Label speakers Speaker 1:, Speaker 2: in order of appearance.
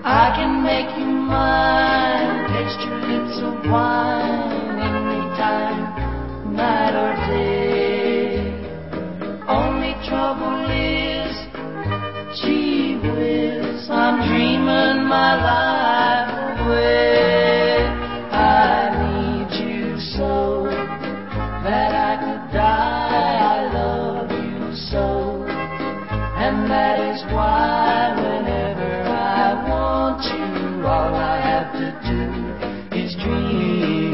Speaker 1: I can make you mine, taste your lips of wine anytime, night or day. Only trouble is, gee whiz, I'm dreaming my life away. I need you so that I could die. I love you so, and that is why whenever I want you, all I have to do is dream.